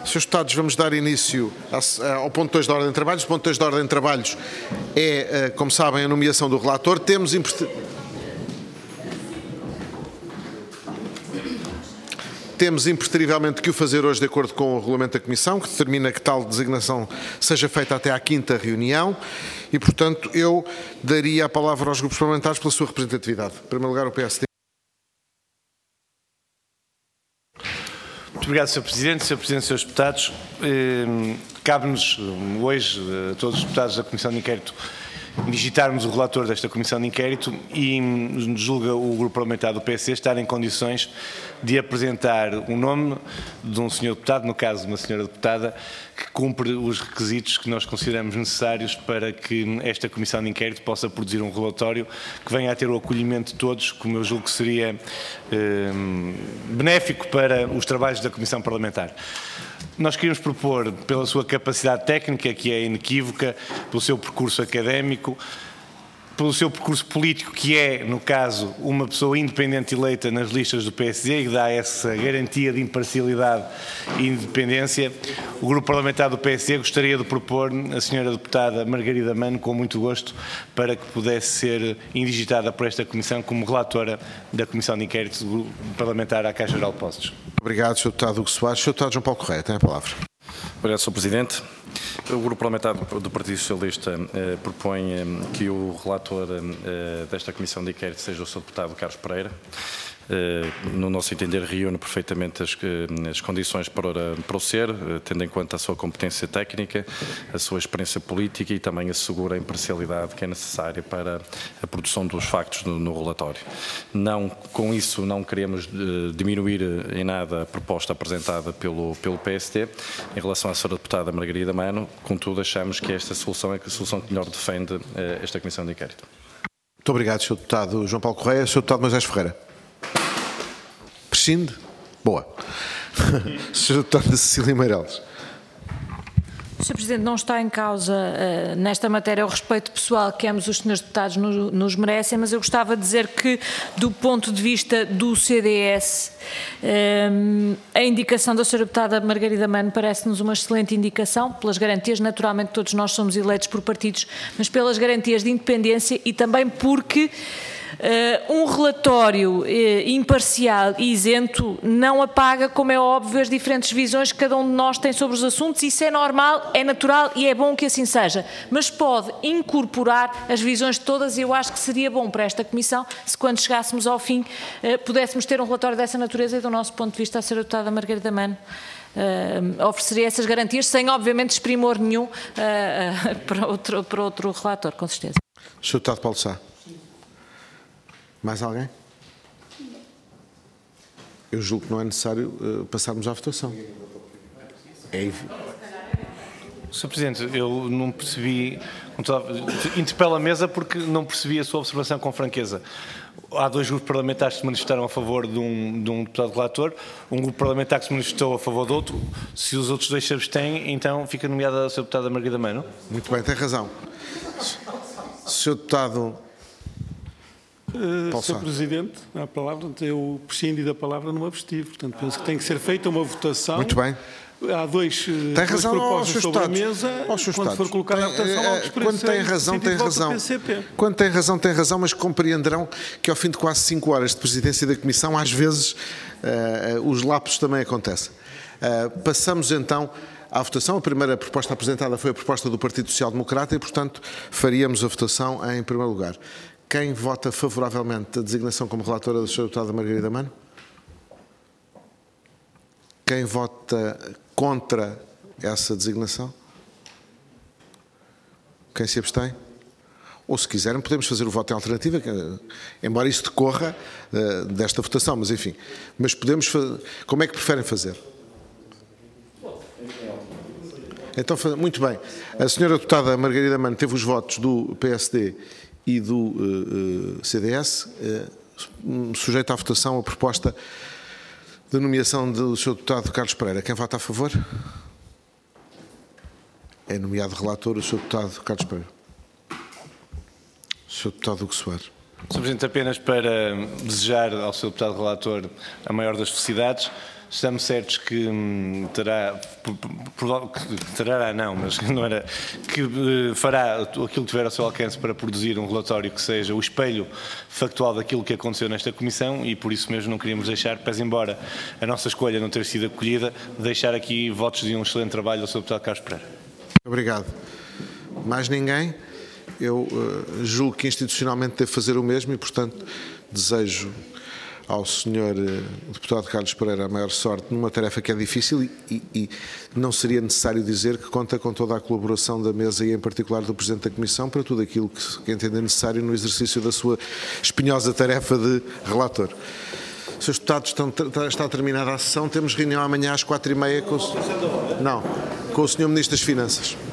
Senhores deputados, vamos dar início ao ponto 2 da ordem de trabalhos. O ponto 2 da ordem de trabalhos é, como sabem, a nomeação do relator. Temos impreterivelmente que o fazer hoje de acordo com o regulamento da Comissão, que determina que tal designação seja feita até à 5ª reunião e, portanto, eu daria a palavra aos grupos parlamentares pela sua representatividade. Em primeiro lugar, o PSD. Muito obrigado, Sr. Presidente, Srs. Deputados. Cabe-nos hoje, a todos os deputados da Comissão de Inquérito, digitarmos o relator desta Comissão de Inquérito e julga o Grupo Parlamentar do PSD estar em condições de apresentar o nome de um senhor deputado, no caso de uma senhora deputada, que cumpre os requisitos que nós consideramos necessários para que esta Comissão de Inquérito possa produzir um relatório que venha a ter o acolhimento de todos, como eu julgo que seria benéfico para os trabalhos da Comissão Parlamentar. Nós queríamos propor, pela sua capacidade técnica, que é inequívoca, pelo seu percurso académico, pelo seu percurso político, que é, no caso, uma pessoa independente eleita nas listas do PSD e que dá essa garantia de imparcialidade e independência, o Grupo Parlamentar do PSD gostaria de propor a senhora deputada Margarida Mano, com muito gosto, para que pudesse ser indigitada por esta Comissão como relatora da Comissão de Inquérito do Grupo Parlamentar à Caixa Geral de Depósitos. Obrigado, Sr. Deputado Hugo Soares. Sr. Deputado João Paulo Correia, tem a palavra. Obrigado, Sr. Presidente. O Grupo Parlamentar do Partido Socialista propõe que o relator desta Comissão de Inquérito seja o Sr. Deputado Carlos Pereira. No nosso entender, reúne perfeitamente as condições para o ser, tendo em conta a sua competência técnica, a sua experiência política e também assegura a imparcialidade que é necessária para a produção dos factos no relatório. Com isso, não queremos diminuir em nada a proposta apresentada pelo PSD em relação à Sra. Deputada Margarida Mano, contudo, achamos que esta solução é a solução que melhor defende esta Comissão de Inquérito. Muito obrigado, Sr. Deputado João Paulo Correia. Sr. Deputado Moisés Ferreira. Prescinde? Boa. Sr. Deputado Cecília Meireles. Sr. Presidente, não está em causa nesta matéria o respeito pessoal que ambos os senhores deputados nos merecem, mas eu gostava de dizer que, do ponto de vista do CDS, a indicação da Sra. Deputada Margarida Mano parece-nos uma excelente indicação, pelas garantias, naturalmente todos nós somos eleitos por partidos, mas pelas garantias de independência e também porque um relatório imparcial e isento não apaga, como é óbvio, as diferentes visões que cada um de nós tem sobre os assuntos. Isso é normal, é natural e é bom que assim seja, mas pode incorporar as visões de todas e eu acho que seria bom para esta Comissão se, quando chegássemos ao fim, pudéssemos ter um relatório dessa natureza e, do nosso ponto de vista, a Sra. Deputada Margarida Mano ofereceria essas garantias, sem, obviamente, desprimor nenhum para outro relator, com certeza. Sr. Deputado Paulo Sá. Mais alguém? Eu julgo que não é necessário passarmos à votação. Sr. Presidente, eu não percebi, interpelo a mesa porque não percebi a sua observação com franqueza. Há dois grupos parlamentares que se manifestaram a favor de um deputado relator, um grupo parlamentar que se manifestou a favor de outro. Se os outros dois se abstêm, então fica nomeada a Sra. Deputada Margarida Mano. Muito bem, tem razão. Sr. Deputado Sr. Presidente, a palavra, eu prescindi da palavra, não abstive. Portanto, penso que tem que ser feita uma votação. Muito bem. Há duas propostas sobre a mesa. Quando for colocada a votação, quando tem razão, tem razão. Quando tem razão, tem razão, mas compreenderão que ao fim de quase 5 horas de presidência da Comissão, às vezes os lapsos também acontecem. Passamos então à votação. A primeira proposta apresentada foi a proposta do Partido Social Democrata e, portanto, faríamos a votação em primeiro lugar. Quem vota favoravelmente a designação como relatora da Sra. Deputada Margarida Mano? Quem vota contra essa designação? Quem se abstém? Ou, se quiserem, podemos fazer o voto em alternativa, embora isso decorra desta votação, mas enfim. Mas podemos fazer. Como é que preferem fazer? Então, muito bem. A Sra. Deputada Margarida Mano teve os votos do PSD e do CDS, sujeita à votação a proposta de nomeação do Sr. Deputado Carlos Pereira. Quem vota a favor? É nomeado relator o Sr. Deputado Carlos Pereira. Sr. Deputado Hugo Soares. Sr. Presidente, apenas para desejar ao Sr. Deputado Relator a maior das felicidades. Estamos certos que fará aquilo que tiver ao seu alcance para produzir um relatório que seja o espelho factual daquilo que aconteceu nesta Comissão e por isso mesmo não queríamos deixar, pese embora a nossa escolha não ter sido acolhida, deixar aqui votos de um excelente trabalho ao Sr. Deputado Carlos Pereira. Obrigado. Mais ninguém? Eu julgo que institucionalmente devo fazer o mesmo e, portanto, desejo ao Sr. Deputado Carlos Pereira a maior sorte numa tarefa que é difícil e não seria necessário dizer que conta com toda a colaboração da mesa e em particular do Presidente da Comissão para tudo aquilo que entender necessário no exercício da sua espinhosa tarefa de relator. Srs. Deputados, está terminada a sessão. Temos reunião amanhã às 4h30 com o Sr. Ministro das Finanças.